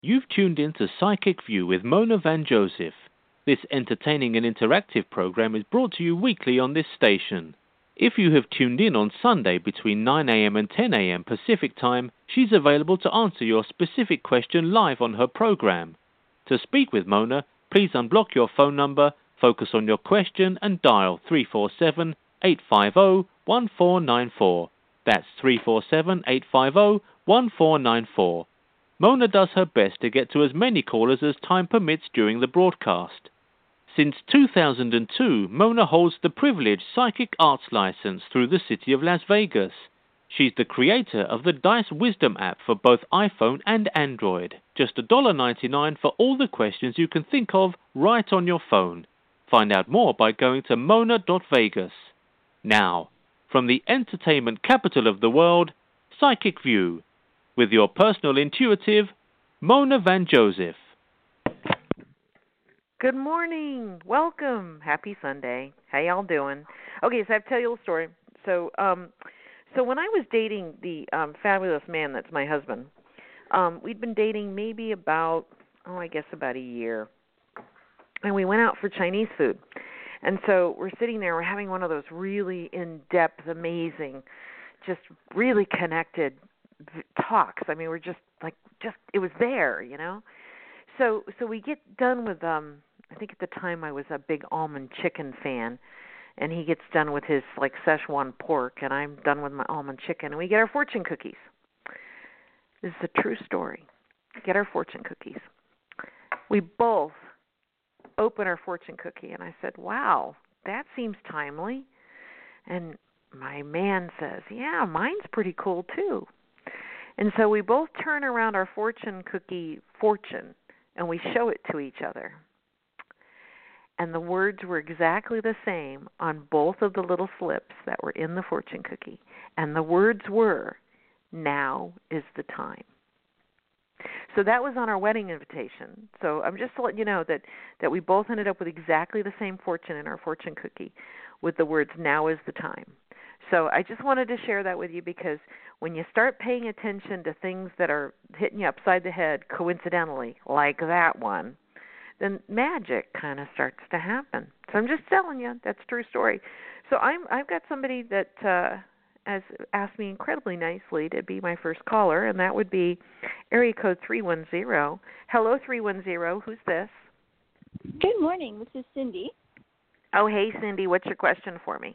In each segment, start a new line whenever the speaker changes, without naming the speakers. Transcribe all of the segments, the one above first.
You've tuned in to Psychic View with Mona Van Joseph. This entertaining and interactive program is brought to you weekly on this station. If you have tuned in on Sunday between 9 a.m. and 10 a.m. Pacific Time, she's available to answer your specific question live on her program. To speak with Mona, please unblock your phone number, focus on your question, and dial 347-850-1494. That's 347-850-1494. Mona does her best to get to as many callers as time permits during the broadcast. Since 2002, Mona holds the privileged psychic arts license through the city of Las Vegas. She's the creator of the Dice Wisdom app for both iPhone and Android. Just $1.99 for all the questions you can think of right on your phone. Find out more by going to mona.vegas. Now, from the entertainment capital of the world, Psychic View, with your personal intuitive, Mona Van Joseph.
Good morning. Welcome. Happy Sunday. How y'all doing? Okay, so I have to tell you a little story. So when I was dating the fabulous man that's my husband, we'd been dating maybe about a year. And we went out for Chinese food. And so we're sitting there, we're having one of those really in-depth, amazing, just really connected talks. I mean, we're just it was there, you know. So we get done with I think at the time I was a big almond chicken fan, and he gets done with his like Szechuan pork, and I'm done with my almond chicken, and we get our fortune cookies. This is a true story. Get our fortune cookies. We both open our fortune cookie, and I said, "Wow, that seems timely." And my man says, "Yeah, mine's pretty cool too." And so we both turn around our fortune cookie fortune, and we show it to each other. And the words were exactly the same on both of the little slips that were in the fortune cookie. And the words were, "Now is the time." So that was on our wedding invitation. So I'm just to let you know that we both ended up with exactly the same fortune in our fortune cookie with the words, "Now is the time." So I just wanted to share that with you because when you start paying attention to things that are hitting you upside the head coincidentally, like that one, then magic kind of starts to happen. So I'm just telling you, that's a true story. So I've got somebody that has asked me incredibly nicely to be my first caller, and that would be area code 310. Hello, 310. Who's this?
Good morning. This is Cindy.
Oh, hey, Cindy. What's your question for me?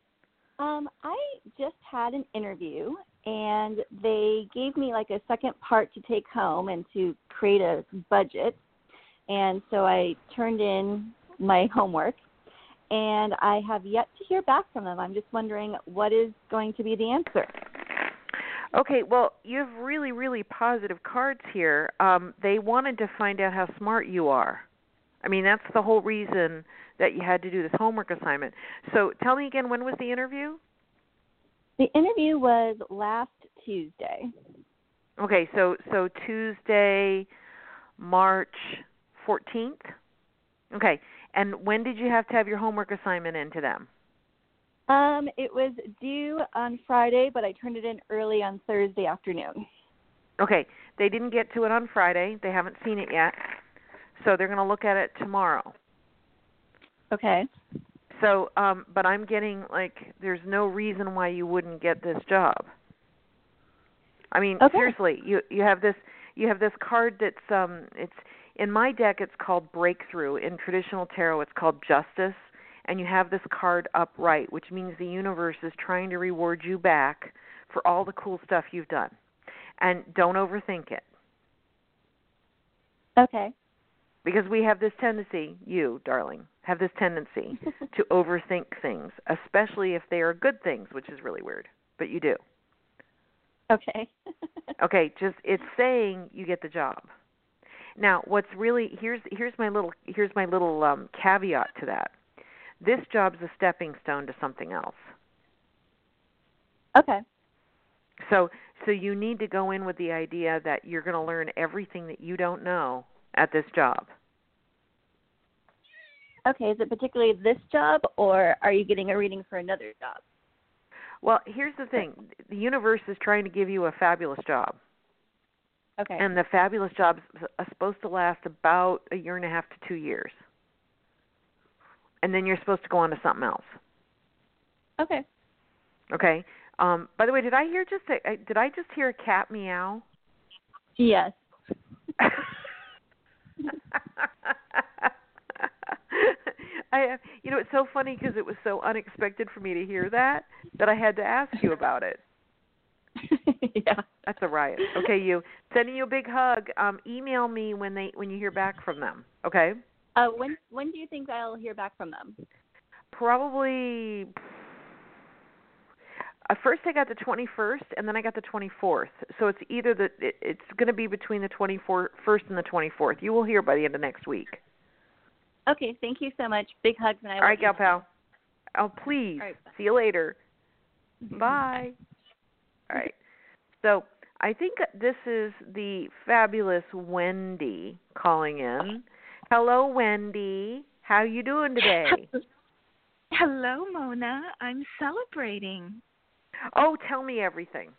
I just had an interview, and they gave me like a second part to take home and to create a budget. And so I turned in my homework, and I have yet to hear back from them. I'm just wondering what is going to be the answer.
Okay, well, you have really, really positive cards here. They wanted to find out how smart you are. I mean, that's the whole reason that you had to do this homework assignment. So tell me again, when was the interview?
The interview was last Tuesday.
Okay, so Tuesday, March 14th? Okay, and when did you have to have your homework assignment in to them?
It was due on Friday, but I turned it in early on Thursday afternoon.
Okay, they didn't get to it on Friday. They haven't seen it yet, so they're going to look at it tomorrow.
Okay.
So, but I'm getting, there's no reason why you wouldn't get this job. I mean,
okay.
Seriously, you have this card that's it's in my deck. It's called Breakthrough. In traditional tarot, it's called Justice, and you have this card upright, which means the universe is trying to reward you back for all the cool stuff you've done. And don't overthink it.
Okay.
Because we have this tendency, you, darling, have this tendency to overthink things, especially if they are good things, which is really weird, but you do.
Okay.
Okay, it's saying you get the job. Now, what's really here's my little caveat to that. This job's a stepping stone to something else.
Okay.
So you need to go in with the idea that you're going to learn everything that you don't know at this job.
Okay, is it particularly this job, or are you getting a reading for another job?
Well, here's the thing. The universe is trying to give you a fabulous job.
Okay.
And the fabulous job is supposed to last about 1.5 to 2 years. And then you're supposed to go on to something else.
Okay.
Okay. By the way, did I just hear a cat meow?
Yes.
It's so funny because it was so unexpected for me to hear that I had to ask you about it.
Yeah.
That's a riot. Okay, sending you a big hug. Email me when you hear back from them. Okay.
When do you think I'll hear back from them?
Probably. First, I got the 21st, and then I got the 24th. So it's either it's going to be between the 21st and the 24th. You will hear by the end of next week.
Okay. Thank you so much. Big hugs, and I.
All right, gal pal. Oh, please.
All right.
See you later. Bye. All right. So I think this is the fabulous Wendy calling in. Hello, Wendy. How you doing today?
Hello, Mona. I'm celebrating.
Oh, tell me everything.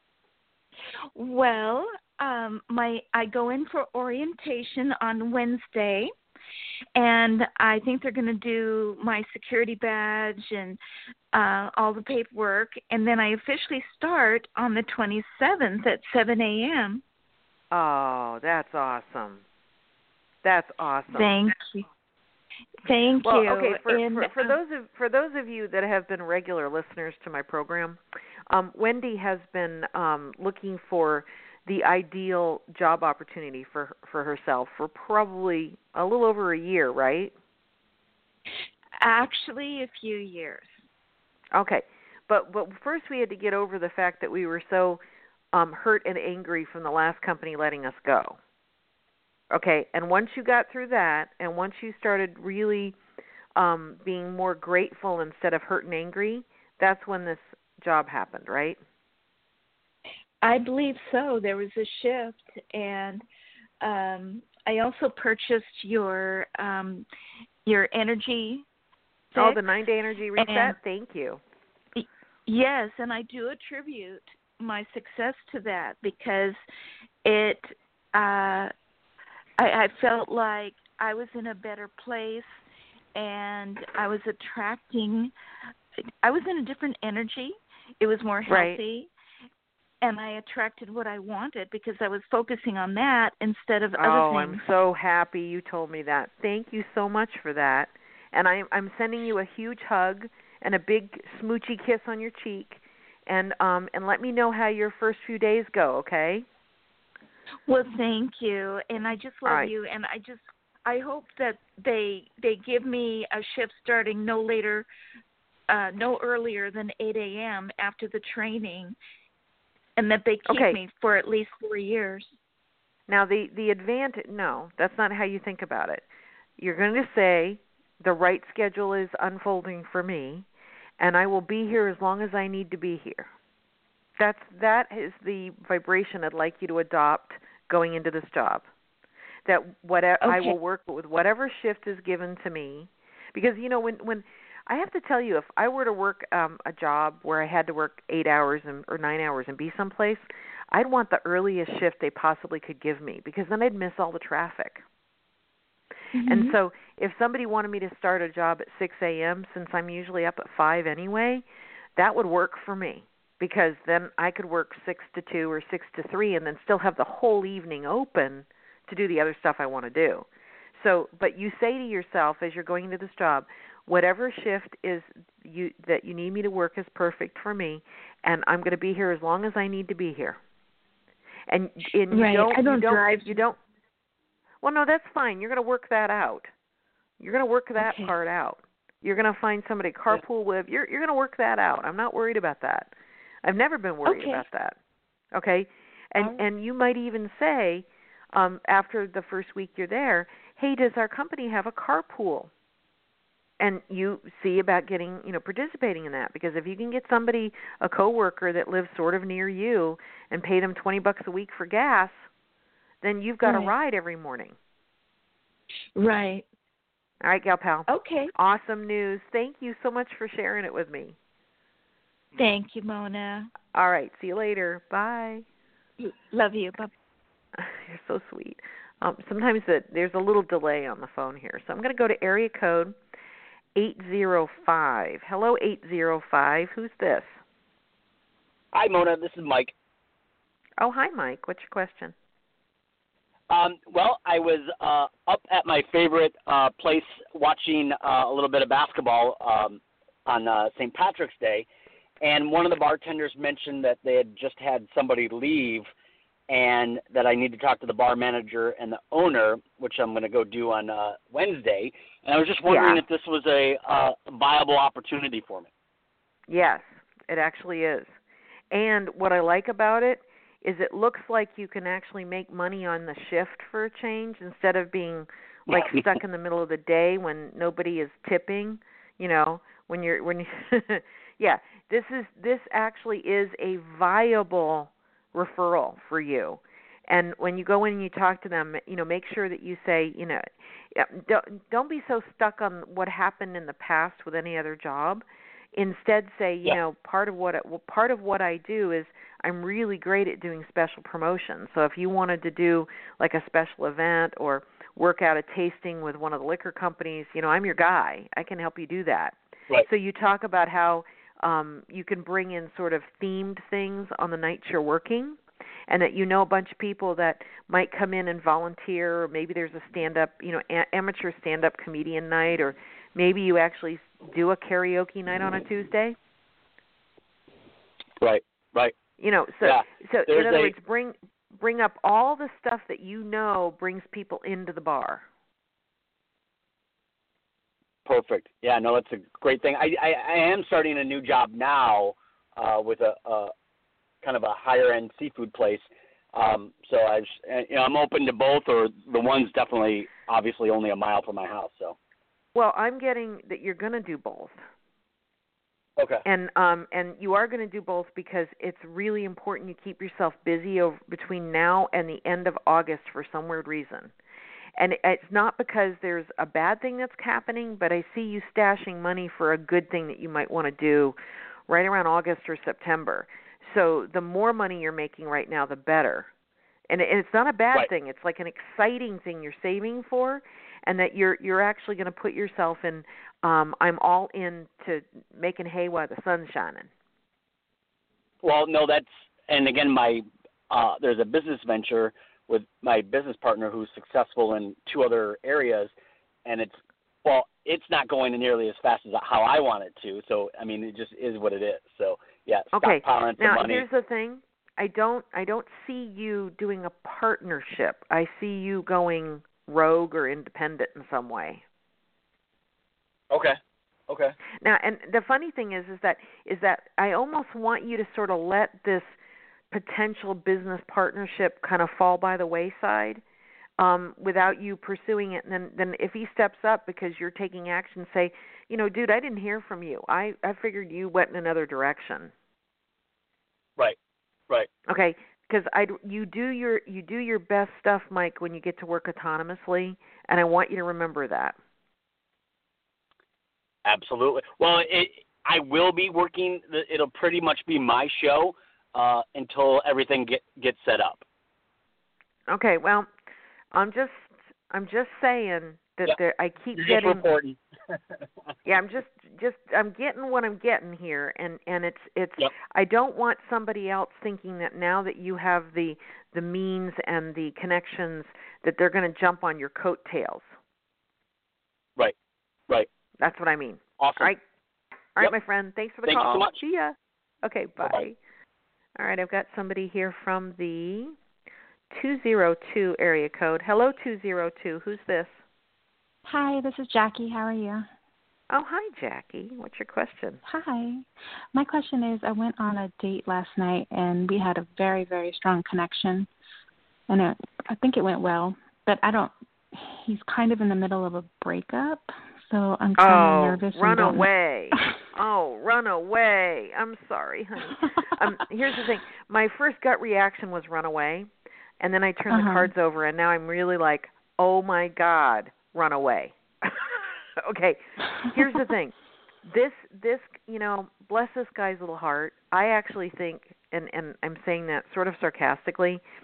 Well, I go in for orientation on Wednesday, and I think they're going to do my security badge and all the paperwork, and then I officially start on the 27th at 7 a.m.
Oh, that's awesome. That's awesome.
Thank you. Thank
well,
you.
Okay, for those of you that have been regular listeners to my program, Wendy has been looking for the ideal job opportunity for herself for probably a little over a year, right?
Actually, a few years.
Okay, but first we had to get over the fact that we were so hurt and angry from the last company letting us go. Okay, and once you got through that, and once you started really being more grateful instead of hurt and angry, that's when this job happened, right?
I believe so. There was a shift, and I also purchased your energy fix.
Oh, the 9-day energy reset? Thank you.
Yes, and I do attribute my success to that because it I felt like I was in a better place, and I was in a different energy. It was more healthy, and I attracted what I wanted because I was focusing on that instead of other things.
Oh, I'm so happy you told me that. Thank you so much for that. And I'm sending you a huge hug and a big smoochy kiss on your cheek, and let me know how your first few days go, okay?
Well, thank you, and I just love you, and I hope that they give me a shift starting no earlier than 8 a.m. after the training, and that they keep me for at least 4 years.
Now, the advantage, no, that's not how you think about it. You're going to say the right schedule is unfolding for me, and I will be here as long as I need to be here. That is the vibration I'd like you to adopt going into this job. That I will work with whatever shift is given to me, because when I have to tell you, if I were to work a job where I had to work 8 hours or 9 hours and be someplace, I'd want the earliest shift they possibly could give me, because then I'd miss all the traffic. Mm-hmm. And so if somebody wanted me to start a job at 6 a.m., since I'm usually up at 5 anyway, that would work for me. Because then I could work 6 to 2 or 6 to 3 and then still have the whole evening open to do the other stuff I want to do. So, but you say to yourself as you're going into this job, whatever shift is that you need me to work is perfect for me, and I'm going to be here as long as I need to be here. And you don't. Well, no, that's fine. You're going to work that out. You're going to work that part out. You're going to find somebody to carpool with. You're going to work that out. I'm not worried about that. I've never been worried about that. Okay? And you might even say, after the first week you're there, hey, does our company have a carpool? And you see about getting, participating in that. Because if you can get somebody, a coworker that lives sort of near you, and pay them $20 a week for gas, then you've got a ride every morning.
Right.
All right, gal pal.
Okay.
Awesome news. Thank you so much for sharing it with me.
Thank you, Mona.
All right. See you later. Bye.
Love you. Bye.
You're so sweet. Sometimes there's a little delay on the phone here. So I'm going to go to area code 805. Hello, 805. Who's this?
Hi, Mona. This is Mike.
Oh, hi, Mike. What's your question?
Well, I was up at my favorite place watching a little bit of basketball on St. Patrick's Day, and one of the bartenders mentioned that they had just had somebody leave and that I need to talk to the bar manager and the owner, which I'm going to go do on Wednesday. And I was just wondering if this was a viable opportunity for me.
Yes, it actually is. And what I like about it is it looks like you can actually make money on the shift for a change instead of being like stuck in the middle of the day when nobody is tipping, when yeah, this actually is a viable referral for you. And when you go in and you talk to them, make sure that you say, don't be so stuck on what happened in the past with any other job. Instead, say, part of what I do is I'm really great at doing special promotions. So if you wanted to do like a special event or work out a tasting with one of the liquor companies, I'm your guy. I can help you do that.
Right.
So you talk about how you can bring in sort of themed things on the nights you're working, and that a bunch of people that might come in and volunteer, or maybe there's a stand-up, amateur stand-up comedian night, or maybe you actually do a karaoke night on a Tuesday.
Right.
So in other words, bring up all the stuff that brings people into the bar.
Perfect. Yeah, no, that's a great thing. I am starting a new job now with a kind of a higher end seafood place. So I'm open to both, or the one's definitely obviously only a mile from my house. So.
Well, I'm getting that you're going to do both.
Okay.
And you are going to do both because it's really important you keep yourself busy between now and the end of August for some weird reason. And it's not because there's a bad thing that's happening, but I see you stashing money for a good thing that you might want to do right around August or September. So the more money you're making right now, the better. And it's not a bad thing. It's like an exciting thing you're saving for, and that you're actually going to put yourself in, I'm all in to making hay while the sun's shining.
Well, no, and again, there's a business venture with my business partner who's successful in two other areas, and it's not going nearly as fast as how I want it to. So, I mean, it just is what it is. So, yeah,
okay.
Stockpiling some
now,
money.
Here's the thing. I don't see you doing a partnership. I see you going rogue or independent in some way.
Okay.
Now, and the funny thing is that I almost want you to sort of let this potential business partnership kind of fall by the wayside without you pursuing it. And then if he steps up because you're taking action, say, dude, I didn't hear from you. I figured you went in another direction.
Right.
Okay, because you do your best stuff, Mike, when you get to work autonomously, and I want you to remember that.
Absolutely. Well, I will be working. It'll pretty much be my show until everything gets set up.
Okay. Well, I'm just saying that I keep
You're
getting.
Just reporting.
Yeah, I'm getting what I'm getting here, and it's.
Yep.
I don't want somebody else thinking that now that you have the means and the connections that they're going to jump on your coattails.
Right.
That's what I mean.
Awesome.
All right, my friend. Thanks for the call.
Thanks so much.
See ya. Okay, bye.
Bye-bye.
All right, I've got somebody here from the 202 area code. Hello, 202. Who's this?
Hi, this is Jackie. How are you?
Oh, hi, Jackie. What's your question?
Hi. My question is, I went on a date last night, and we had a very, very strong connection. And I think it went well, but he's kind of in the middle of a breakup, so I'm kind of nervous.
Run away. Run away. I'm sorry, honey. Here's the thing. My first gut reaction was run away, and then I turned the cards over, and now I'm really like, oh, my God, run away. Okay, here's the thing. This, bless this guy's little heart. I actually think, and I'm saying that sort of sarcastically,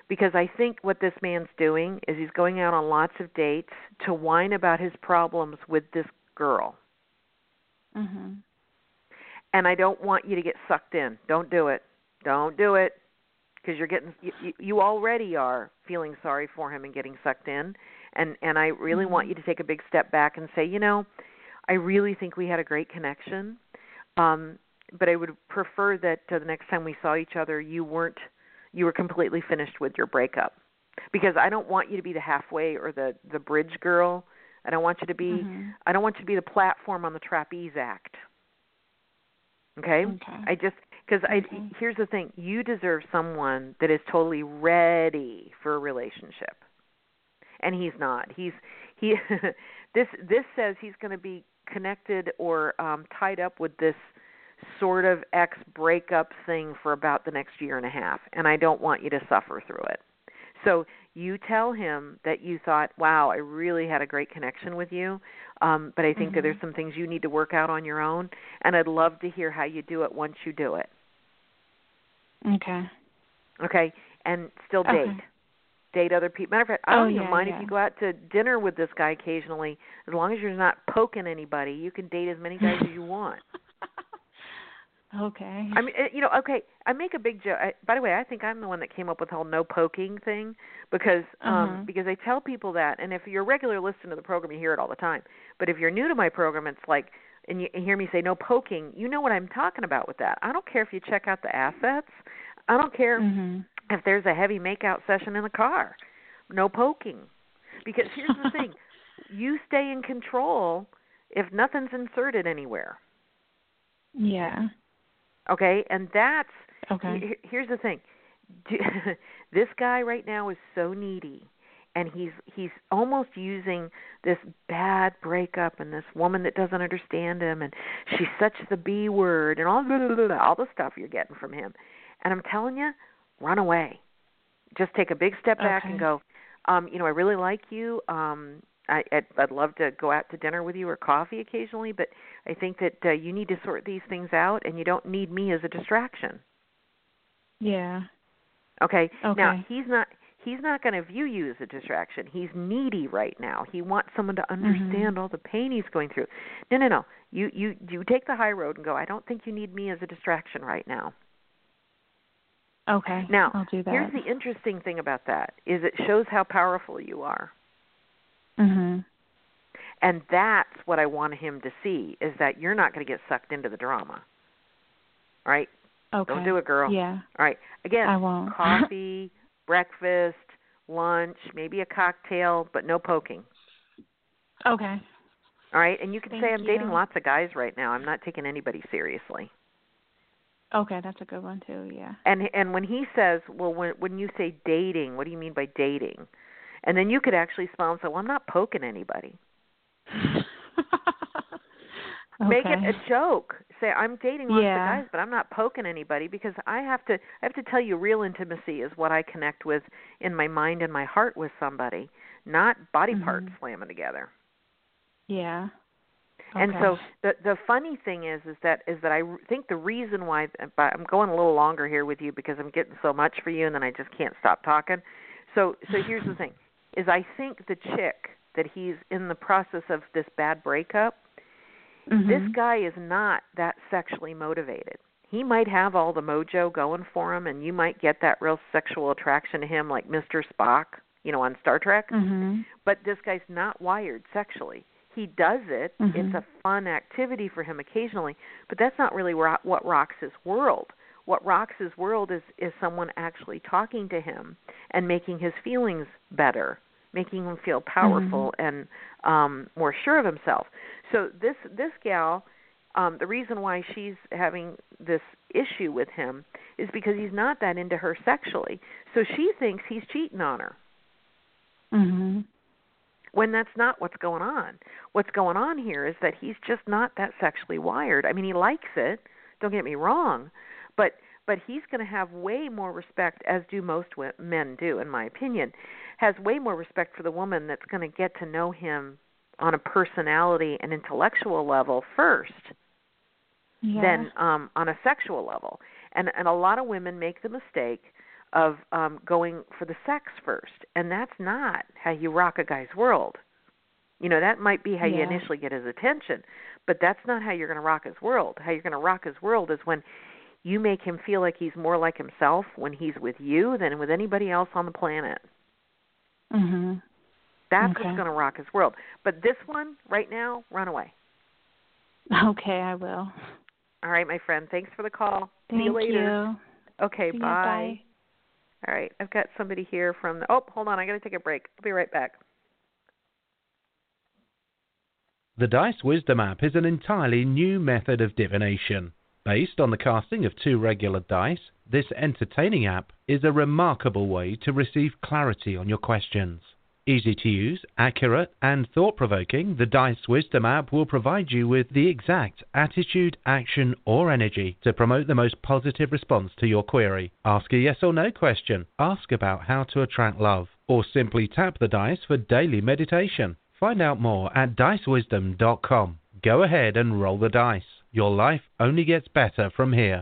Because I think what this man's doing is he's going out on lots of dates to whine about his problems with this girl.
Mhm.
And I don't want you to get sucked in. Don't do it. Don't do it. Because you're getting, you already are feeling sorry for him and getting sucked in. And I really want you to take a big step back and say, you know, I really think we had a great connection. But I would prefer that the next time we saw each other, you were completely finished with your breakup. Because I don't want you to be the halfway or the bridge girl. I don't want you to be I don't want you to be the platform on the trapeze act. Okay? Here's the thing, you deserve someone that is totally ready for a relationship. And he's not. This says he's going to be connected or tied up with this sort of ex-breakup thing for about the next year and a half, and I don't want you to suffer through it. So you tell him that you thought, wow, I really had a great connection with you, but I think that there's some things you need to work out on your own, and I'd love to hear how you do it once you do it. Okay, and still date. Date other people. Matter of fact, I don't even mind if you go out to dinner with this guy occasionally, as long as you're not poking anybody. You can date as many guys as you want.
Okay.
I mean, I make a big joke. By the way, I think I'm the one that came up with the whole no poking thing because I tell people that, and if you're a regular listener to the program, you hear it all the time. But if you're new to my program, it's like, and you hear me say no poking, you know what I'm talking about with that. I don't care if you check out the assets. I don't care if there's a heavy makeout session in the car. No poking. Because here's the thing. You stay in control if nothing's inserted anywhere.
Yeah.
Okay? And that's, here's the thing. This guy right now is so needy. And he's almost using this bad breakup and this woman that doesn't understand him, and she's such the B word, and all the stuff you're getting from him. And I'm telling you, run away. Just take a big step back and go, I really like you. I'd love to go out to dinner with you or coffee occasionally, but I think that you need to sort these things out, and you don't need me as a distraction.
Yeah.
Okay. Now, he's not going to view you as a distraction. He's needy right now. He wants someone to understand all the pain he's going through. No. You take the high road and go, I don't think you need me as a distraction right now.
Okay.
Now,
I'll do that.
Here's the interesting thing about that is it shows how powerful you are. And that's what I want him to see, is that you're not going to get sucked into the drama. All right?
Okay.
Don't do it, girl.
Yeah.
All right. Again,
I won't.
Coffee, breakfast, lunch, maybe a cocktail, but no poking.
Okay.
All right? And you can say, I'm
you.
dating lots of guys right now. I'm not taking anybody seriously.
Okay, that's a good one too, yeah.
And when he says, well, when you say dating, what do you mean by dating? And then you could actually smile and say, well, I'm not poking anybody. Make it a joke. Say, I'm dating lots of guys, but I'm not poking anybody, because I have to tell you, real intimacy is what I connect with in my mind and my heart with somebody, not body parts slamming together.
Yeah. Okay.
And so the funny thing is that I think the reason why, I'm going a little longer here with you because I'm getting so much for you and then I just can't stop talking. So here's the thing, is I think the chick that he's in the process of this bad breakup, this guy is not that sexually motivated. He might have all the mojo going for him, and you might get that real sexual attraction to him like Mr. Spock, on Star Trek. But this guy's not wired sexually. He does it. It's a fun activity for him occasionally, but that's not really what rocks his world. What rocks his world is someone actually talking to him and making his feelings better, making him feel powerful and more sure of himself. So this gal, the reason why she's having this issue with him is because he's not that into her sexually. So she thinks he's cheating on her. When that's not what's going on. What's going on here is that he's just not that sexually wired. I mean, he likes it, don't get me wrong, but he's going to have way more respect, as do most men do, in my opinion, has way more respect for the woman that's going to get to know him on a personality and intellectual level first than on a sexual level. And a lot of women make the mistake of going for the sex first, and that's not how you rock a guy's world. You know, that might be how you initially get his attention, but that's not how you're going to rock his world. How you're going to rock his world is when you make him feel like he's more like himself when he's with you than with anybody else on the planet.
Mhm.
That's what's going to rock his world. But this one, right now, run away.
Okay, I will.
All right, my friend. Thanks for the call.
Thank
See you later.
you.
Okay,
See you,
bye. All right, I've got somebody here from the... Oh, hold on. I got to take a break. I'll be right back.
The Dice Wisdom app is an entirely new method of divination. Based on the casting of 2 regular dice, this entertaining app is a remarkable way to receive clarity on your questions. Easy to use, accurate, and thought-provoking, the Dice Wisdom app will provide you with the exact attitude, action, or energy to promote the most positive response to your query. Ask a yes or no question, ask about how to attract love, or simply tap the dice for daily meditation. Find out more at dicewisdom.com. Go ahead and roll the dice. Your life only gets better from here.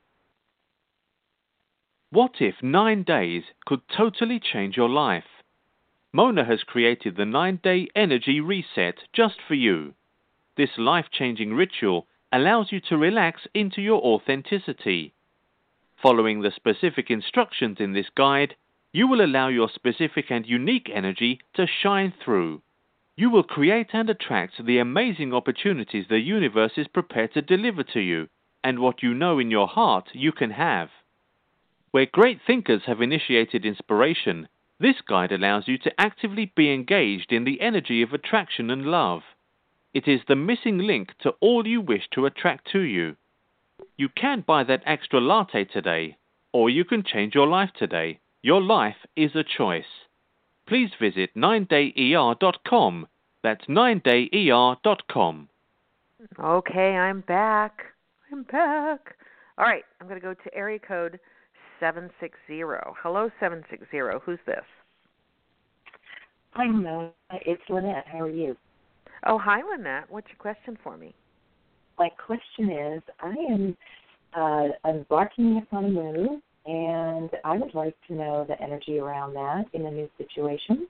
What if 9 days could totally change your life? Mona has created the 9-day energy reset just for you. This life-changing ritual allows you to relax into your authenticity. Following the specific instructions in this guide, you will allow your specific and unique energy to shine through. You will create and attract the amazing opportunities the universe is prepared to deliver to you, and what you know in your heart you can have. Where great thinkers have initiated inspiration, this guide allows you to actively be engaged in the energy of attraction and love. It is the missing link to all you wish to attract to you. You can buy that extra latte today, or you can change your life today. Your life is a choice. Please visit 9dayer.com. That's 9dayer.com.
Okay, I'm back. All right, I'm going to go to area code 760. Hello, 760. Who's this?
Hi, Mona. It's Lynette. How are you?
Oh, hi, Lynette. What's your question for me?
My question is, I am embarking upon a move, and I would like to know the energy around that in a new situation.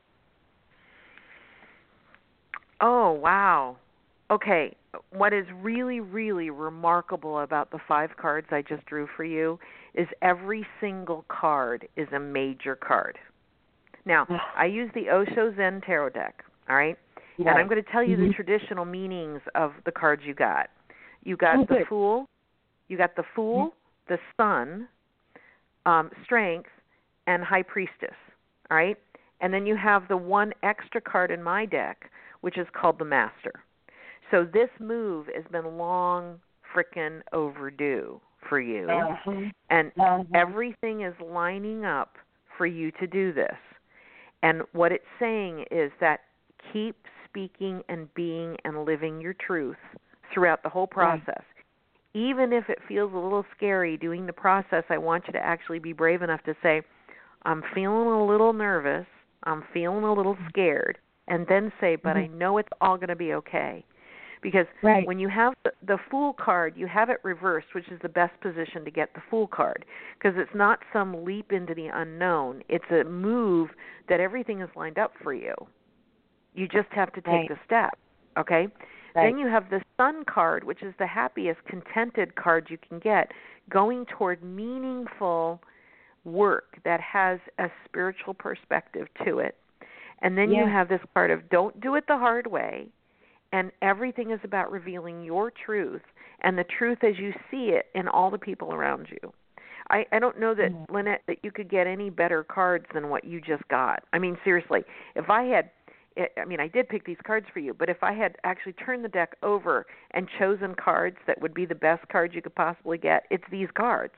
Oh, wow. Okay, what is really, really remarkable about the 5 cards I just drew for you is every single card is a major card. Now, I use the Osho Zen Tarot deck, all right? And I'm going to tell you the traditional meanings of the cards you got. You got the Fool, the Sun, Strength, and High Priestess, all right? And then you have the one extra card in my deck, which is called the Master. So this move has been long frickin' overdue for you. And everything is lining up for you to do this. And what it's saying is that keep speaking and being and living your truth throughout the whole process. Even if it feels a little scary doing the process, I want you to actually be brave enough to say, I'm feeling a little nervous, I'm feeling a little scared, and then say, but I know it's all going to be okay. Because when you have the Fool card, you have it reversed, which is the best position to get the Fool card. Because it's not some leap into the unknown. It's a move that everything is lined up for you. You just have to take the step, okay? Then you have the Sun card, which is the happiest, contented card you can get, going toward meaningful work that has a spiritual perspective to it. And then you have this card of don't do it the hard way. And everything is about revealing your truth and the truth as you see it in all the people around you. I don't know that, Lynette, that you could get any better cards than what you just got. I mean, seriously, if I had, I did pick these cards for you, but if I had actually turned the deck over and chosen cards that would be the best cards you could possibly get, it's these cards.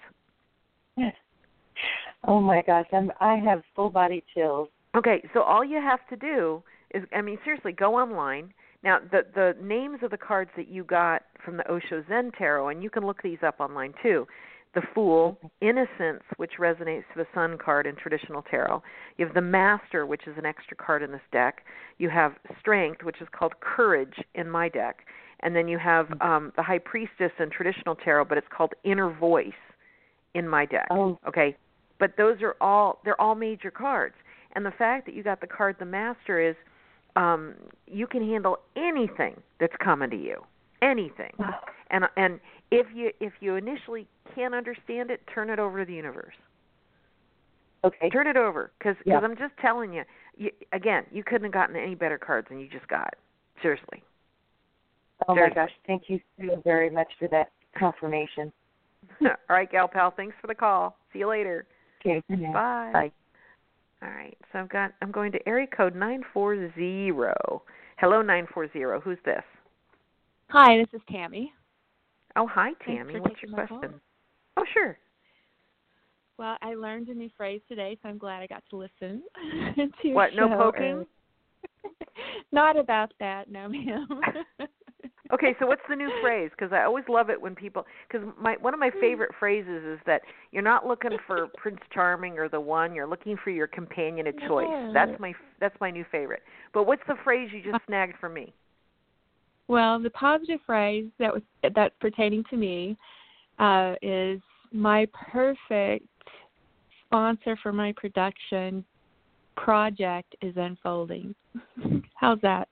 Oh, my gosh, I have full-body chills.
Okay, so all you have to do is, seriously, go online. Now, the names of the cards that you got from the Osho Zen Tarot, and you can look these up online too, the Fool, Innocence, which resonates to the Sun card in traditional tarot. You have the Master, which is an extra card in this deck. You have Strength, which is called Courage in my deck. And then you have the High Priestess in traditional tarot, but it's called Inner Voice in my deck. Okay? but they're all major cards. And the fact that you got the card the Master is you can handle anything that's coming to you. Anything. And if you initially can't understand it, turn it over to the universe.
Okay.
Turn it over, because I'm just telling you, again, you couldn't have gotten any better cards than you just got. Seriously.
Oh, my gosh. Thank you so very much for that confirmation.
All right, Gal Pal. Thanks for the call. See you later.
Okay.
Bye.
Bye.
All right. So I'm going to area code 940. Hello, 940. Who's this?
Hi, this is Tammy.
Oh, hi, Tammy. What's your question? Oh, sure.
Well, I learned a new phrase today, so I'm glad I got to listen to your
What, no
show.
poking?
Not about that, no, ma'am.
Okay, so what's the new phrase? Because I always love it when people, because one of my favorite phrases is that you're not looking for Prince Charming or the one, you're looking for your companion of choice. That's my new favorite. But what's the phrase you just snagged from me?
Well, the positive phrase that's pertaining to me is my perfect sponsor for my production project is unfolding. How's that?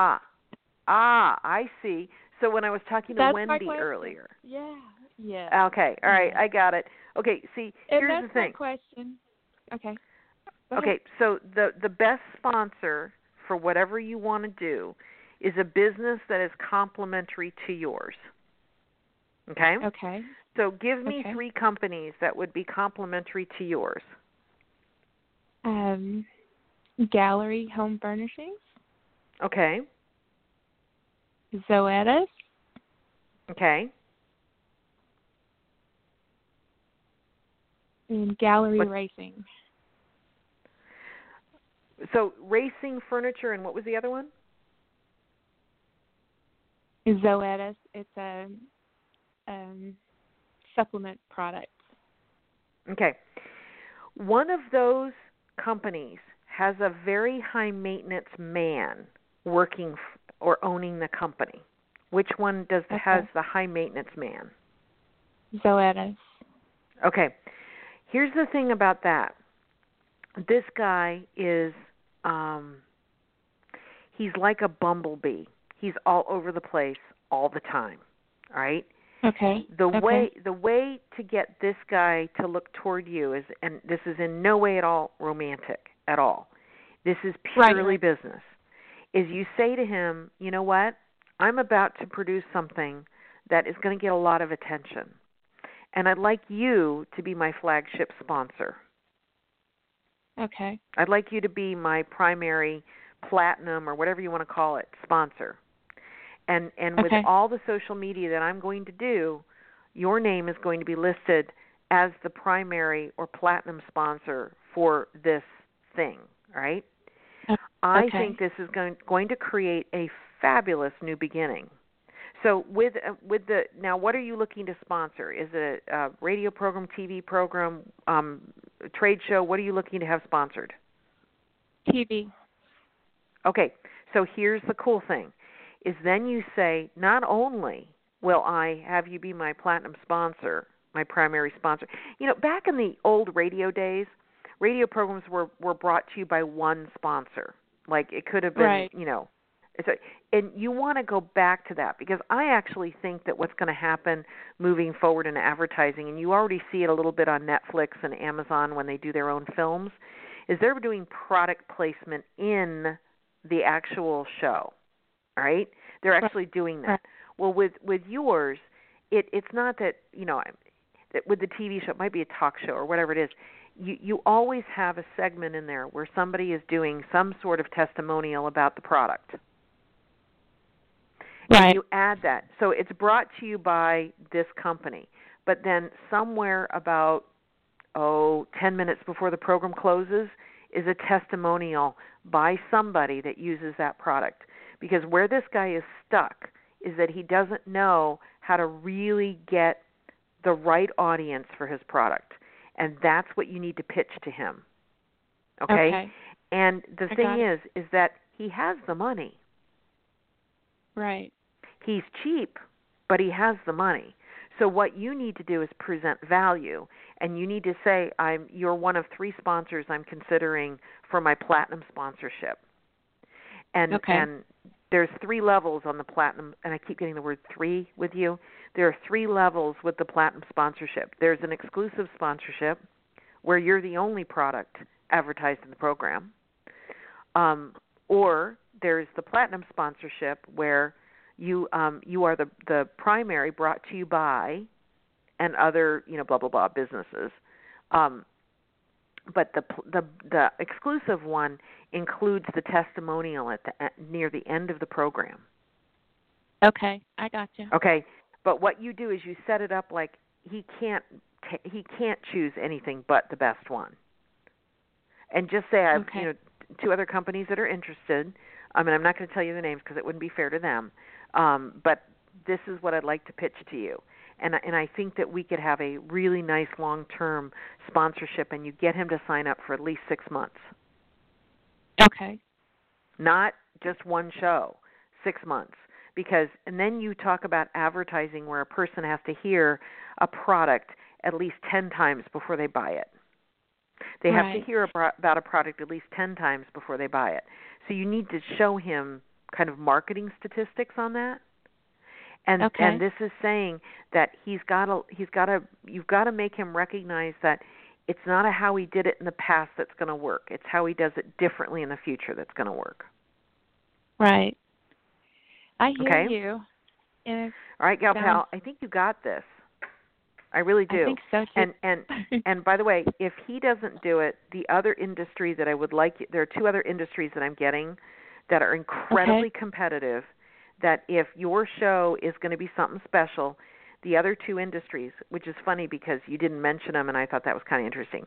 I see. So when I was talking to Wendy earlier.
Yeah.
Okay, all right, I got it. Okay, see, here's the thing.
That's my question. Okay.
Okay, so the best sponsor for whatever you want to do is a business that is complementary to yours. Okay?
Okay.
So give me 3 companies that would be complementary to yours.
Gallery Home Furnishings.
Okay.
Zoetis.
Okay.
And Gallery Racing.
So racing furniture, and what was the other one?
Zoetis. It's a supplement product.
Okay. One of those companies has a very high maintenance man working or owning the company. Which one has the high maintenance man?
Zoetis.
Okay. Here's the thing about that. This guy is he's like a bumblebee. He's all over the place all the time. All right?
Okay.
The way to get this guy to look toward you is, and this is in no way at all romantic at all. This is purely business. Is you say to him, you know what? I'm about to produce something that is going to get a lot of attention, and I'd like you to be my flagship sponsor.
Okay.
I'd like you to be my primary platinum or whatever you want to call it sponsor. And with all the social media that I'm going to do, your name is going to be listed as the primary or platinum sponsor for this thing, right? I think this is going to create a fabulous new beginning. So with the now, what are you looking to sponsor? Is it a radio program, TV program, trade show? What are you looking to have sponsored?
TV.
Okay, so here's the cool thing. Is then you say, not only will I have you be my platinum sponsor, my primary sponsor. You know, back in the old radio days, radio programs were brought to you by one sponsor. Like it could have been, you know. And you want to go back to that because I actually think that what's going to happen moving forward in advertising, and you already see it a little bit on Netflix and Amazon when they do their own films, is they're doing product placement in the actual show. All right? They're actually doing that. Well, with yours, it's not that, you know, that with the TV show, it might be a talk show or whatever it is, you always have a segment in there where somebody is doing some sort of testimonial about the product. And you add that. So it's brought to you by this company. But then somewhere about, 10 minutes before the program closes is a testimonial by somebody that uses that product. Because where this guy is stuck is that he doesn't know how to really get the right audience for his product. And that's what you need to pitch to him. Okay? And the thing is that he has the money.
Right.
He's cheap, but he has the money. So what you need to do is present value, and you need to say, you're one of 3 sponsors I'm considering for my platinum sponsorship. And there's 3 levels on the platinum, and I keep getting the word 3 with you. There are 3 levels with the platinum sponsorship. There's an exclusive sponsorship where you're the only product advertised in the program. Or there's the platinum sponsorship where you are the primary, brought to you by, and other blah blah blah businesses. But the exclusive one includes the testimonial near the end of the program.
Okay, I got you.
Okay, but what you do is you set it up like he can't choose anything but the best one. And just say I have 2 other companies that are interested. I mean, I'm not going to tell you the names because it wouldn't be fair to them. But this is what I'd like to pitch to you. And I think that we could have a really nice long-term sponsorship, and you get him to sign up for at least 6 months.
Okay.
Not just one show, 6 months. And then you talk about advertising where a person has to hear a product at least 10 times before they buy it. They have to hear about a product at least 10 times before they buy it. So you need to show him kind of marketing statistics on that. And this is saying that you've got to make him recognize that it's not how he did it in the past that's going to work. It's how he does it differently in the future that's going to work.
Right. I hear you.
All right, Gal Pal, I think you got this. I really do.
I think so too.
And by the way, if he doesn't do it, the other industry that I would like, there are 2 other industries that I'm getting that are incredibly competitive, that if your show is going to be something special, the other 2 industries, which is funny because you didn't mention them and I thought that was kind of interesting.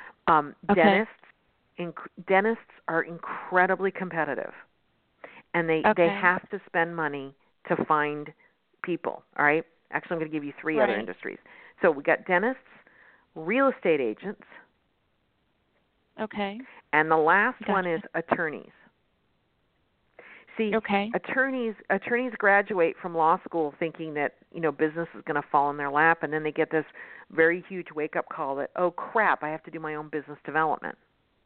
Dentists are incredibly competitive, and they have to spend money to find people, all right? Actually, I'm going to give you 3 other industries. So we got dentists, real estate agents.
Okay.
And the last one is attorneys. See, attorneys graduate from law school thinking that, business is going to fall in their lap, and then they get this very huge wake-up call that, oh, crap, I have to do my own business development.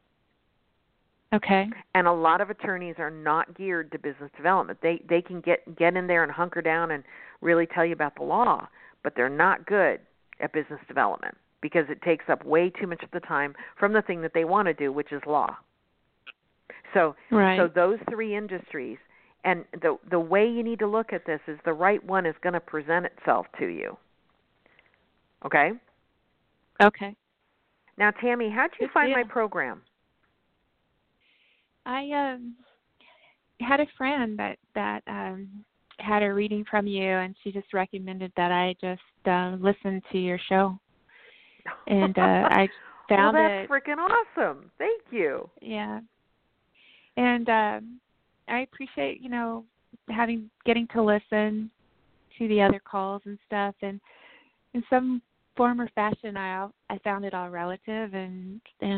Okay.
And a lot of attorneys are not geared to business development. They can get in there and hunker down and really tell you about the law, but they're not good at business development because it takes up way too much of the time from the thing that they want to do, which is law. So those 3 industries, and the way you need to look at this is the right one is going to present itself to you. Okay?
Okay.
Now, Tammy, how did you find my program?
I had a friend that had a reading from you, and she just recommended that I just listen to your show. And I found
that's freaking awesome. Thank you.
Yeah. And I appreciate, getting to listen to the other calls and stuff. And in some form or fashion, I found it all relative, and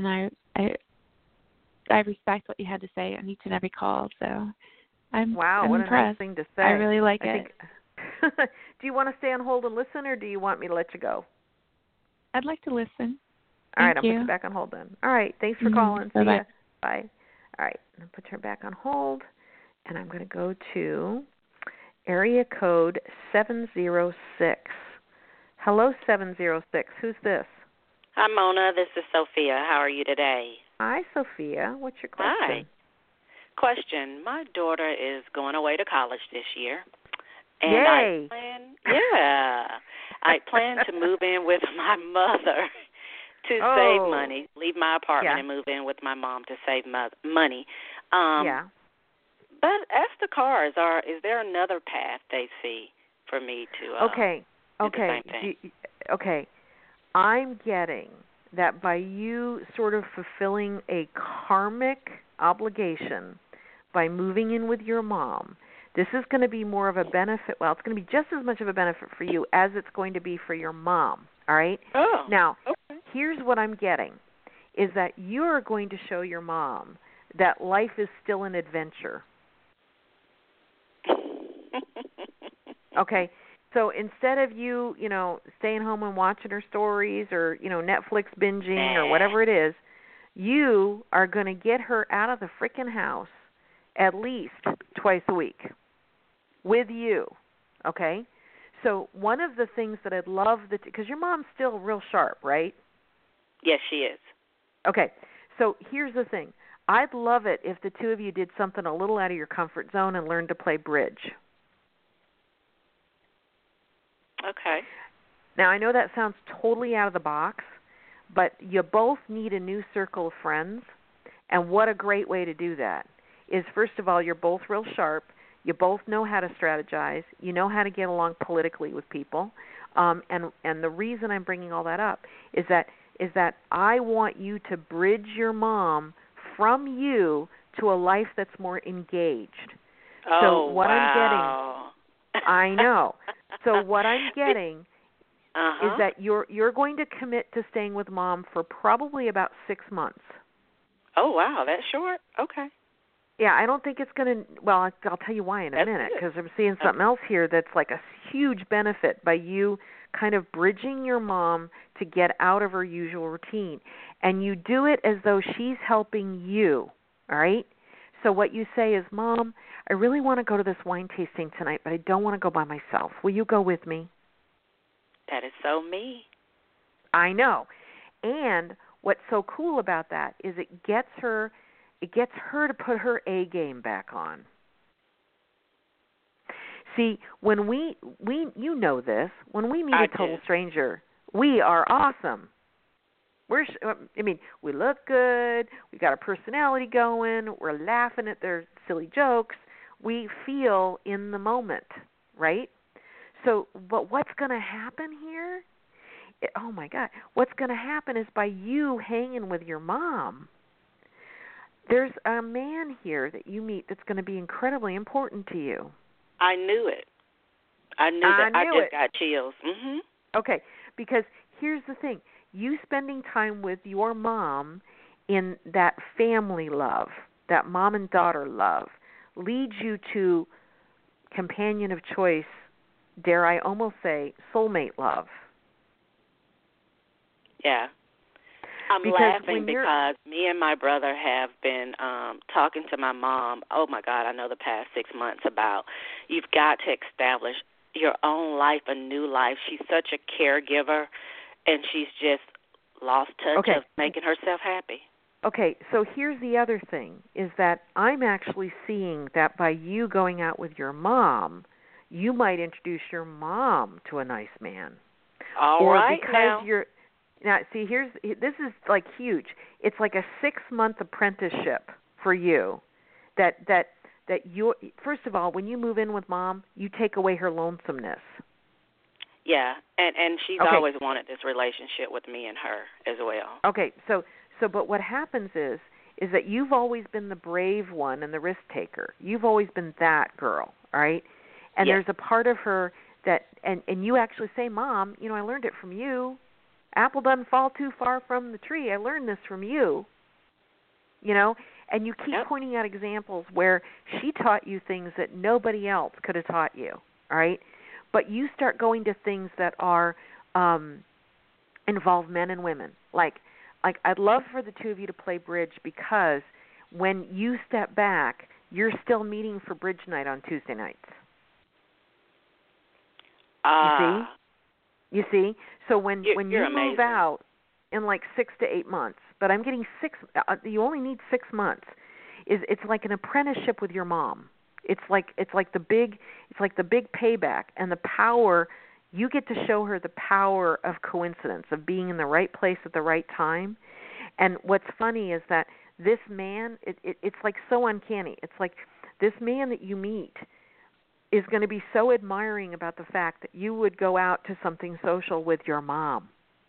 I respect what you had to say on each and every call. So I'm
what
impressed.
A nice thing to say.
I really like it.
Do you want to stay on hold and listen, or do you want me to let you go?
I'd like to listen.
All right, I'll put you back on hold then. All right, thanks for calling. See
Bye-bye.
ya. Bye. All right, I'm going to put her back on hold, and I'm going to go to area code 706. Hello, 706. Who's this?
Hi, Mona. This is Sophia. How are you today?
Hi, Sophia. What's your question?
Hi. Question. My daughter is going away to college this year. And
Yay.
I plan to move in with my mother to save money, leave my apartment and move in with my mom to save money. But as the cars is there another path they see for me to do the same thing?
I'm getting that by you sort of fulfilling a karmic obligation by moving in with your mom, this is going to be more of a benefit. Well, it's going to be just as much of a benefit for you as it's going to be for your mom. All right? Now, here's what I'm getting, is that you're going to show your mom that life is still an adventure. Okay? So instead of you, staying home and watching her stories or, Netflix binging or whatever it is, you are going to get her out of the freaking house at least twice a week with you, okay? So one of the things that I'd love, because your mom's still real sharp, right?
Yes, she is.
Okay, so here's the thing. I'd love it if the two of you did something a little out of your comfort zone and learned to play bridge.
Okay.
Now, I know that sounds totally out of the box, but you both need a new circle of friends, and what a great way to do that is, first of all, you're both real sharp. You both know how to strategize. You know how to get along politically with people, and the reason I'm bringing all that up is that I want you to bridge your mom from you to a life that's more engaged.
Oh,
so what
wow.
I'm getting, I know. So what I'm getting is that you're going to commit to staying with mom for probably about 6 months.
Oh, wow, that's short? Okay.
Yeah, I don't think it's going to, well, I'll tell you why in a minute, because I'm seeing something else here that's like a huge benefit by you kind of bridging your mom to get out of her usual routine. And you do it as though she's helping you, all right? So what you say is, Mom, I really want to go to this wine tasting tonight, but I don't want to go by myself. Will you go with me?
That is so me.
I know. And what's so cool about that is it gets her to put her A game back on. See, when we you know this, when we meet a total stranger, we are awesome. We look good, we got our personality going, we're laughing at their silly jokes. We feel in the moment, right? So, but what's going to happen here? Oh my God. What's going to happen is by you hanging with your mom, there's a man here that you meet that's going to be incredibly important to you.
I knew it. I just got chills. Mhm.
Okay, because here's the thing. You spending time with your mom in that family love, that mom and daughter love, leads you to companion of choice, dare I almost say, soulmate love.
Yeah. I'm laughing because me and my brother have been talking to my mom, oh, my God, I know the past 6 months, about you've got to establish your own life, a new life. She's such a caregiver, and she's just lost touch of making herself happy.
Okay, so here's the other thing, is that I'm actually seeing that by you going out with your mom, you might introduce your mom to a nice man.
All right,
because you're... Now, see, this is like huge. It's like a 6-month apprenticeship for you. That you, first of all, when you move in with mom, you take away her lonesomeness.
Yeah, and she's always wanted this relationship with me and her as well.
Okay, so but what happens is that you've always been the brave one and the risk taker. You've always been that girl, all right? And there's a part of her that, and you actually say, Mom, I learned it from you. Apple doesn't fall too far from the tree. I learned this from you. And you keep pointing out examples where she taught you things that nobody else could have taught you, all right? But you start going to things that are involve men and women. Like I'd love for the two of you to play bridge, because when you step back, you're still meeting for bridge night on Tuesday nights. You see? So when you move out in like 6 to 8 months, but I'm getting 6. You only need 6 months. It's like an apprenticeship with your mom. It's like the big payback, and the power. You get to show her the power of coincidence, of being in the right place at the right time. And what's funny is that this man, it's like so uncanny. It's like this man that you meet is going to be so admiring about the fact that you would go out to something social with your mom.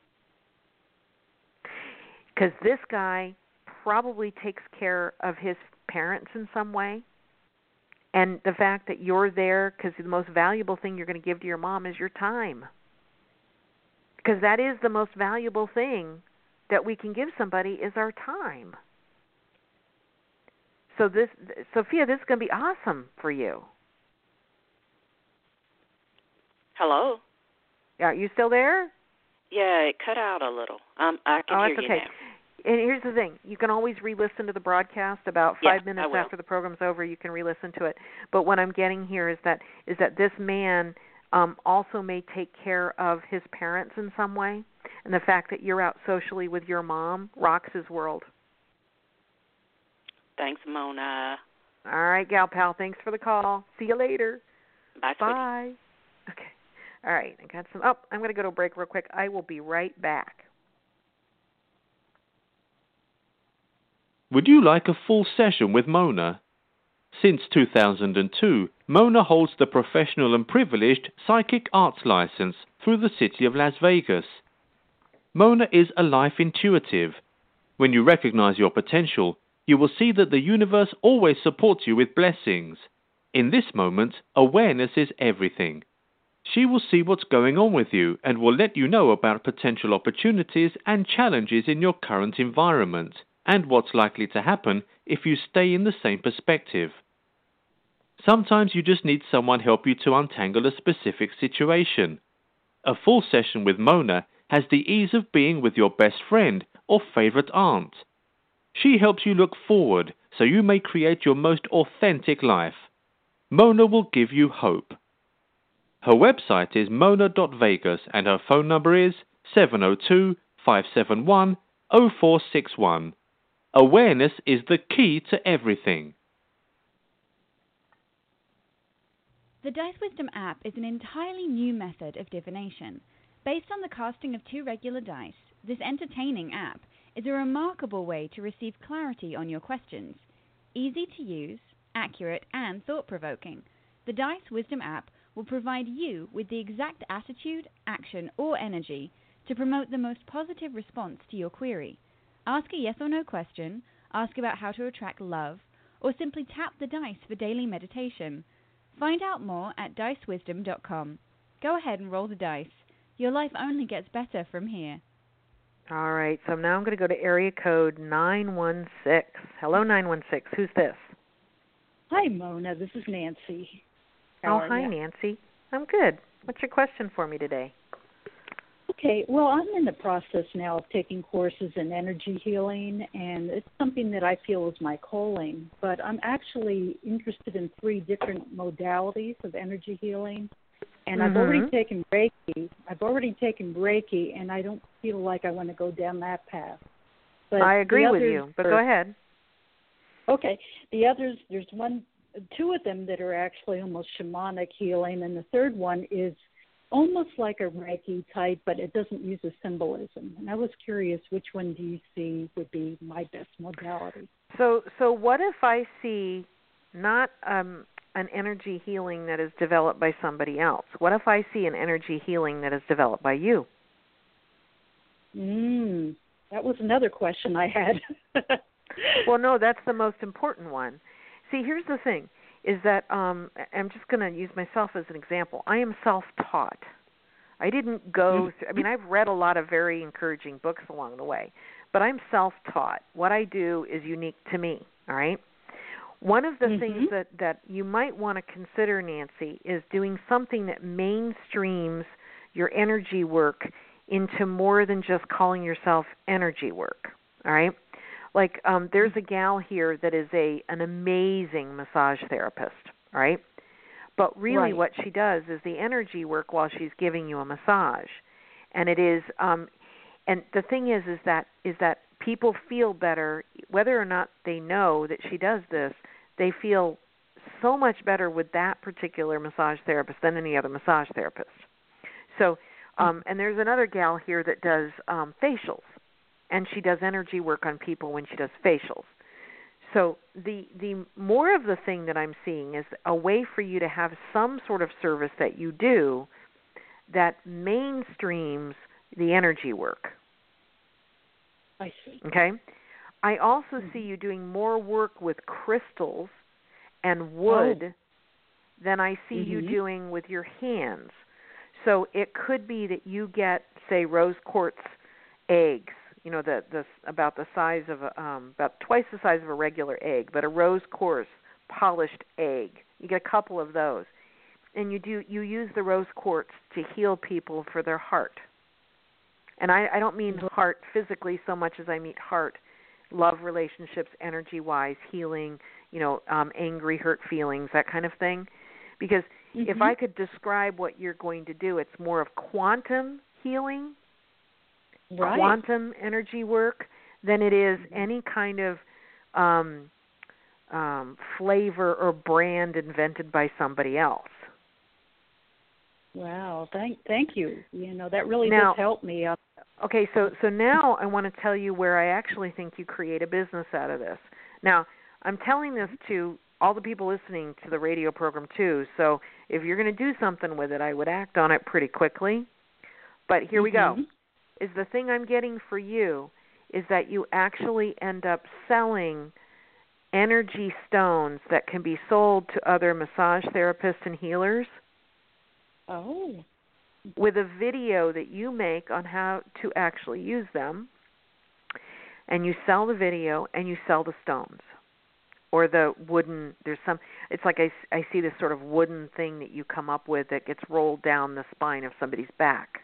Because this guy probably takes care of his parents in some way. And the fact that you're there, because the most valuable thing you're going to give to your mom is your time. Because that is the most valuable thing that we can give somebody, is our time. So Sophia, this is going to be awesome for you.
Hello?
Are you still there?
Yeah, it cut out a little. I can hear you
okay.
now.
And here's the thing. You can always re-listen to the broadcast. About 5 minutes after the program's over, you can re-listen to it. But what I'm getting here is that this man also may take care of his parents in some way. And the fact that you're out socially with your mom rocks his world.
Thanks, Mona.
All right, gal pal. Thanks for the call. See you later.
Bye,
Bye. Okay. All right. I got some. Oh, I'm going to go to a break real quick. I will be right back.
Would you like a full session with Mona? Since 2002, Mona holds the professional and privileged psychic arts license through the city of Las Vegas. Mona is a life intuitive. When you recognize your potential, you will see that the universe always supports you with blessings. In this moment, awareness is everything. She will see what's going on with you and will let you know about potential opportunities and challenges in your current environment, and what's likely to happen if you stay in the same perspective. Sometimes you just need someone help you to untangle a specific situation. A full session with Mona has the ease of being with your best friend or favorite aunt. She helps you look forward so you may create your most authentic life. Mona will give you hope. Her website is mona.vegas and her phone number is 702-571-0461. Awareness is the key to everything.
The Dice Wisdom app is an entirely new method of divination. Based on the casting of 2 regular dice, this entertaining app is a remarkable way to receive clarity on your questions. Easy to use, accurate, and thought-provoking, the Dice Wisdom app will provide you with the exact attitude, action, or energy to promote the most positive response to your query. Ask a yes or no question, ask about how to attract love, or simply tap the dice for daily meditation. Find out more at dicewisdom.com. Go ahead and roll the dice. Your life only gets better from here.
All right, so now I'm going to go to area code 916. Hello, 916. Who's this?
Hi, Mona. This is Nancy.
Hi, Nancy. I'm good. What's your question for me today?
Okay, well, I'm in the process now of taking courses in energy healing, and it's something that I feel is my calling. But I'm actually interested in 3 different modalities of energy healing, and I've already taken Reiki. And I don't feel like I want to go down that path. But
I agree with you, but go ahead.
Okay, the others, there's 2 of them that are actually almost shamanic healing, and the third one is almost like a Reiki type, but it doesn't use a symbolism. And I was curious, which one do you see would be my best modality?
So what if I see not an energy healing that is developed by somebody else? What if I see an energy healing that is developed by you?
That was another question I had.
Well, no, that's the most important one. See, here's the thing, is that I'm just going to use myself as an example. I am self-taught. I didn't go through, I've read a lot of very encouraging books along the way, but I'm self-taught. What I do is unique to me, all right? One of the things that you might want to consider, Nancy, is doing something that mainstreams your energy work into more than just calling yourself energy work, all right? Like there's a gal here that is an amazing massage therapist, right? But really what she does is the energy work while she's giving you a massage. And it is and the thing is that people feel better whether or not they know that she does this. They feel so much better with that particular massage therapist than any other massage therapist. So and there's another gal here that does facials. And she does energy work on people when she does facials. So the more of the thing that I'm seeing is a way for you to have some sort of service that you do that mainstreams the energy work.
I see.
Okay? I also see you doing more work with crystals and wood than I see you doing with your hands. So it could be that you get, say, rose quartz eggs. About the size of about twice the size of a regular egg, but a rose quartz polished egg. You get a couple of those. and you use the rose quartz to heal people for their heart. And I don't mean heart physically so much as I mean heart, love relationships, energy-wise, healing, angry, hurt feelings, that kind of thing. Because if I could describe what you're going to do, it's more of quantum healing, quantum energy work, than it is any kind of flavor or brand invented by somebody else.
Wow, thank you. That really does help me.
Okay, so now I want to tell you where I actually think you create a business out of this. Now, I'm telling this to all the people listening to the radio program too, so if you're going to do something with it, I would act on it pretty quickly. But here we go. Is the thing I'm getting for you is that you actually end up selling energy stones that can be sold to other massage therapists and healers.
Oh.
With a video that you make on how to actually use them, and you sell the video and you sell the stones. Or the wooden, it's like I see this sort of wooden thing that you come up with that gets rolled down the spine of somebody's back.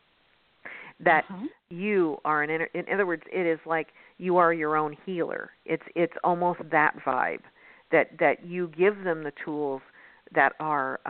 That you are in other words, it is like you are your own healer. It's almost that vibe, that you give them the tools that are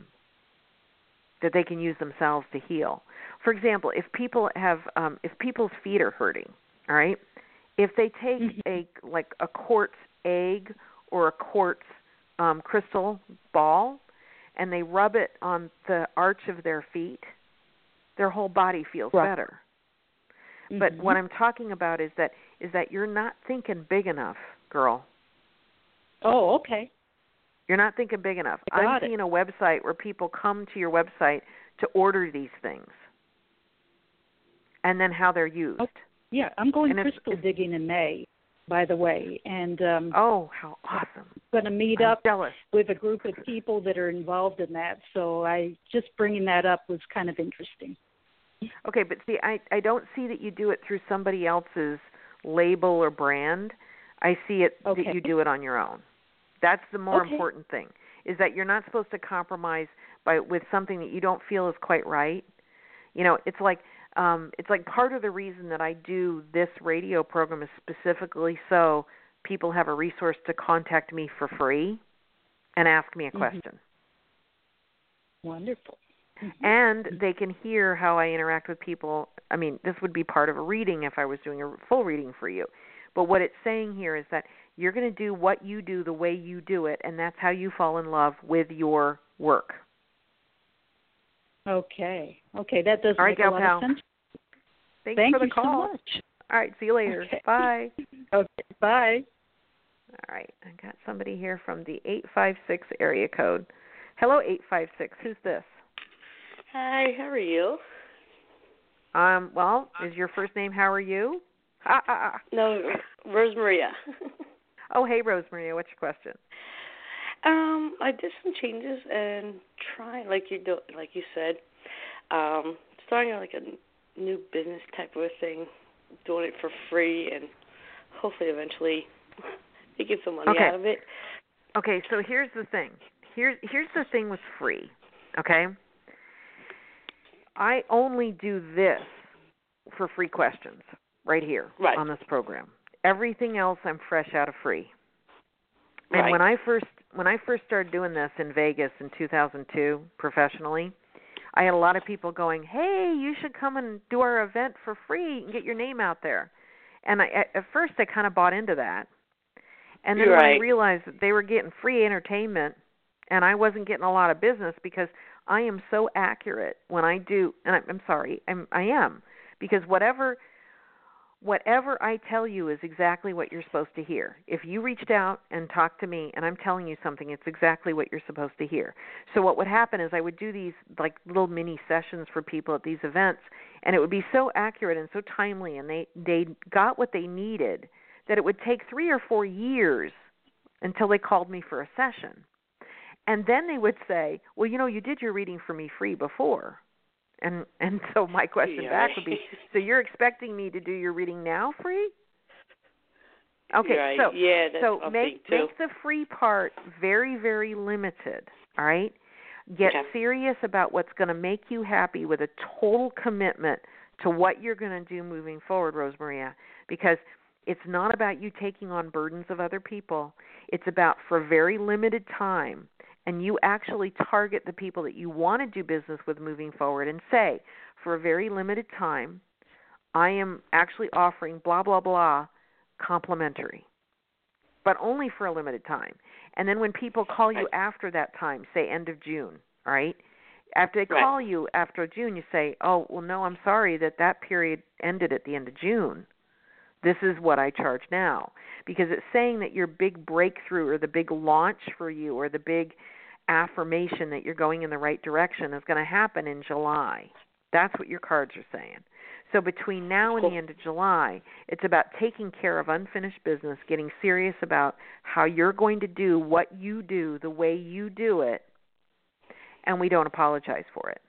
that they can use themselves to heal. For example, if people have if people's feet are hurting, all right, if they take a quartz egg or a quartz crystal ball and they rub it on the arch of their feet, their whole body feels better. But what I'm talking about is that you're not thinking big enough, girl.
Oh, okay.
You're not thinking big enough. I'm seeing a website where people come to your website to order these things, and then how they're used.
Oh, yeah, I'm going crystal digging in May, by the way, and
oh, how awesome!
I'm going to meet up with a group of people that are involved in that. So just bringing that up was kind of interesting.
Okay, but see, I don't see that you do it through somebody else's label or brand. I see it that you do it on your own. That's the more important thing, is that you're not supposed to compromise with something that you don't feel is quite right. It's like part of the reason that I do this radio program is specifically so people have a resource to contact me for free and ask me a question.
Wonderful.
And they can hear how I interact with people. I mean, this would be part of a reading if I was doing a full reading for you. But what it's saying here is that you're going to do what you do the way you do it, and that's how you fall in love with your work.
Okay, that does
make
a lot of sense.
Thank you for the call.
So much.
All right, see you later.
Okay.
Bye.
Okay, bye.
All right, I got somebody here from the 856 area code. Hello, 856. Who's this?
Hi, how are you?
Well, is your first name How are you?
No, Rosemaria.
Oh, hey, Rosemaria. What's your question?
I did some changes and trying, like you said, starting like a new business type of a thing, doing it for free, and hopefully eventually making some money out of it.
Okay, so here's the thing. Here's the thing with free. Okay. I only do this for free questions right here on this program. Everything else I'm fresh out of free. And when I first started doing this in Vegas in 2002 professionally, I had a lot of people going, "Hey, you should come and do our event for free and get your name out there." And at first I kind of bought into that. And then when I realized that they were getting free entertainment and I wasn't getting a lot of business because I am so accurate when I do, and I'm sorry, I am, because whatever I tell you is exactly what you're supposed to hear. If you reached out and talked to me and I'm telling you something, it's exactly what you're supposed to hear. So what would happen is I would do these like little mini sessions for people at these events, and it would be so accurate and so timely, and they got what they needed that it would take 3 or 4 years until they called me for a session. And then they would say, "Well, you did your reading for me free before." And so my question back would be, "So you're expecting me to do your reading now free?" Okay,
that's
so make the free part very, very limited, all right? Get serious about what's going to make you happy with a total commitment to what you're going to do moving forward, Rosemaria, because it's not about you taking on burdens of other people. It's about for a very limited time, and you actually target the people that you want to do business with moving forward and say, for a very limited time, I am actually offering blah, blah, blah complimentary, but only for a limited time. And then when people call you after that time, say end of June, all right? After they call you after June, you say, oh, well, no, I'm sorry that period ended at the end of June. This is what I charge now. Because it's saying that your big breakthrough or the big launch for you or the big affirmation that you're going in the right direction is going to happen in July. That's what your cards are saying. So between now and the end of July, it's about taking care of unfinished business, getting serious about how you're going to do what you do the way you do it, and we don't apologize for it.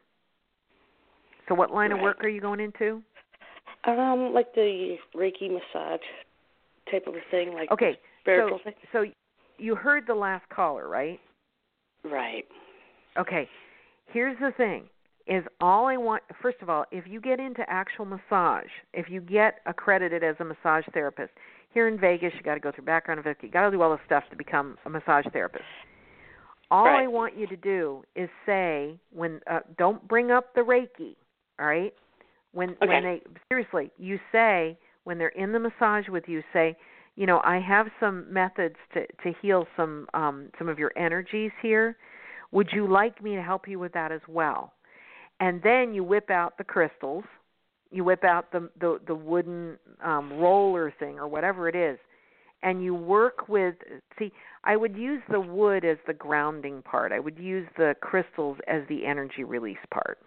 So what line of work are you going into?
Like the Reiki massage type of a thing, like spiritual thing.
So you heard the last caller, right?
Right.
Okay. Here's the thing. Is all I want, first of all, if you get into actual massage, if you get accredited as a massage therapist, here in Vegas, you got to go through background of it, you got to do all this stuff to become a massage therapist. All I want you to do is say, don't bring up the Reiki, all right? When they, seriously, you say, when they're in the massage with you, say, you know, I have some methods to heal some of your energies here. Would you like me to help you with that as well? And then you whip out the crystals, you whip out the wooden roller thing or whatever it is, and you work with, see, I would use the wood as the grounding part. I would use the crystals as the energy release part.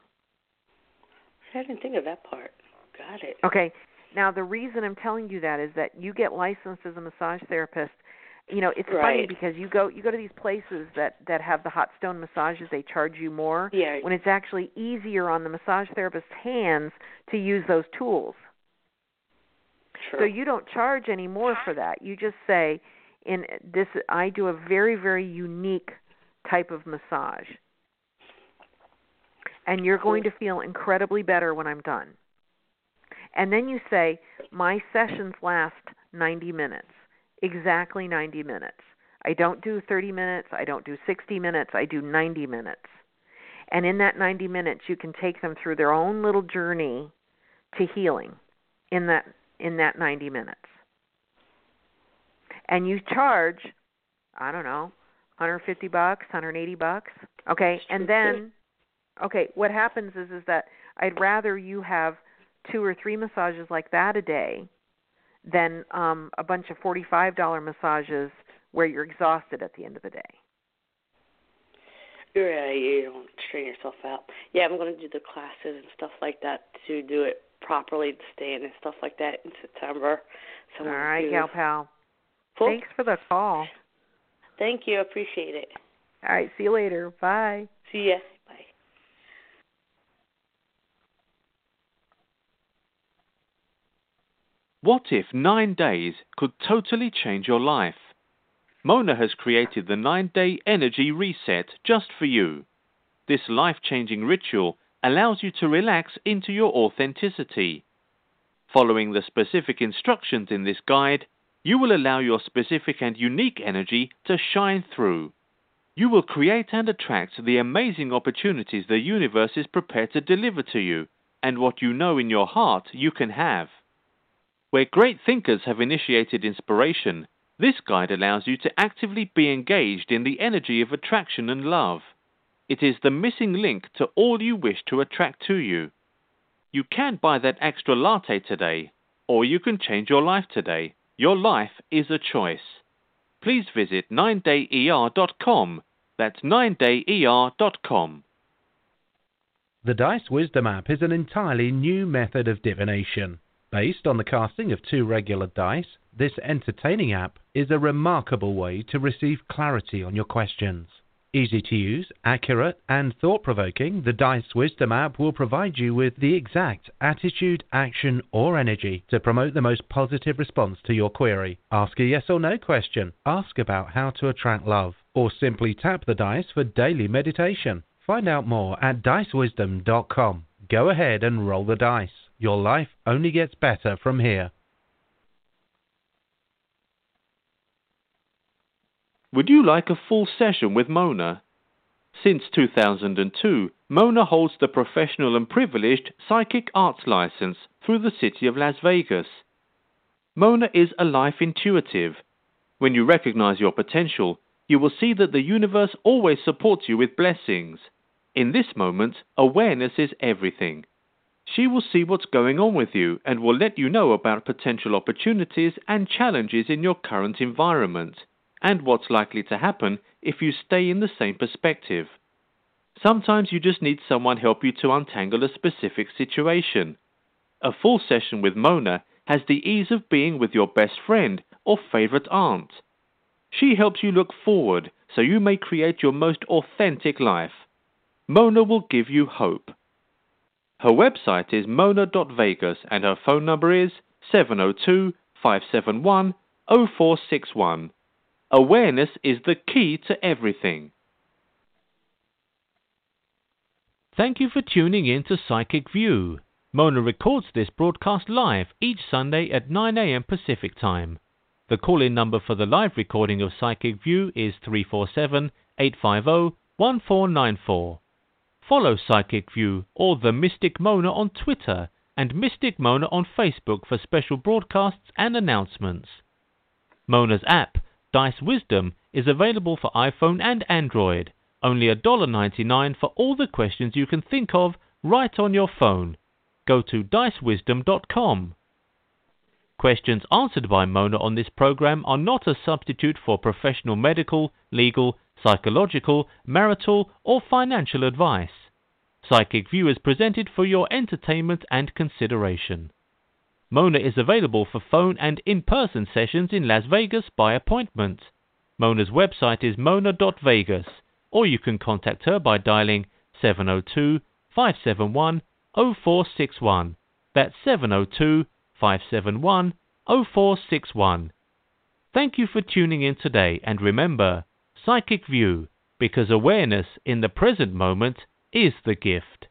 I didn't think of that part. Got it.
Okay. Now, the reason I'm telling you that is that you get licensed as a massage therapist. You know, it's funny because you go to these places that have the hot stone massages, they charge you more when it's actually easier on the massage therapist's hands to use those tools. True. So you don't charge any more for that. You just say, I do a very, very unique type of massage. And you're going to feel incredibly better when I'm done. And then you say, my sessions last 90 minutes. Exactly 90 minutes. I don't do 30 minutes. I don't do 60 minutes. I do 90 minutes. And in that 90 minutes, you can take them through their own little journey to healing in that 90 minutes. And you charge, I don't know, $150, $180. Okay, and then, what happens is that I'd rather you have 2 or 3 massages like that a day than a bunch of $45 massages where you're exhausted at the end of the day.
Yeah, you don't strain yourself out. Yeah, I'm going to do the classes and stuff like that to do it properly, to stay in and stuff like that in September. So
all right, gal pal. Cool. Thanks for the call.
Thank you. I appreciate it.
All right, see you later. Bye.
See ya. Bye.
What if 9 days could totally change your life? Mona has created the 9-day energy reset just for you. This life-changing ritual allows you to relax into your authenticity. Following the specific instructions in this guide, you will allow your specific and unique energy to shine through. You will create and attract the amazing opportunities the universe is prepared to deliver to you, and what you know in your heart you can have. Where great thinkers have initiated inspiration, this guide allows you to actively be engaged in the energy of attraction and love. It is the missing link to all you wish to attract to you. You can buy that extra latte today, or you can change your life today. Your life is a choice. Please visit 9dayer.com. That's 9dayer.com.
The Dice Wisdom app is an entirely new method of divination. Based on the casting of 2 regular dice, this entertaining app is a remarkable way to receive clarity on your questions. Easy to use, accurate, and thought-provoking, the Dice Wisdom app will provide you with the exact attitude, action, or energy to promote the most positive response to your query. Ask a yes or no question, ask about how to attract love, or simply tap the dice for daily meditation. Find out more at dicewisdom.com. Go ahead and roll the dice. Your life only gets better from here.
Would you like a full session with Mona? Since 2002, Mona holds the professional and privileged Psychic Arts license through the city of Las Vegas. Mona is a life intuitive. When you recognize your potential, you will see that the universe always supports you with blessings. In this moment, awareness is everything. She will see what's going on with you and will let you know about potential opportunities and challenges in your current environment, and what's likely to happen if you stay in the same perspective. Sometimes you just need someone help you to untangle a specific situation. A full session with Mona has the ease of being with your best friend or favorite aunt. She helps you look forward so you may create your most authentic life. Mona will give you hope. Her website is mona.vegas and her phone number is 702-571-0461. Awareness is the key to everything. Thank you for tuning in to Psychic View. Mona records this broadcast live each Sunday at 9 a.m. Pacific Time. The call-in number for the live recording of Psychic View is 347-850-1494. Follow Psychic View or The Mystic Mona on Twitter and Mystic Mona on Facebook for special broadcasts and announcements. Mona's app, Dice Wisdom, is available for iPhone and Android. Only $1.99 for all the questions you can think of right on your phone. Go to dicewisdom.com. Questions answered by Mona on this program are not a substitute for professional medical, legal, psychological, marital, or financial advice. Psychic View is presented for your entertainment and consideration. Mona is available for phone and in-person sessions in Las Vegas by appointment. Mona's website is mona.vegas, or you can contact her by dialing 702-571-0461. That's 702-571-0461. Thank you for tuning in today, and remember, Psychic View, because awareness in the present moment is the gift.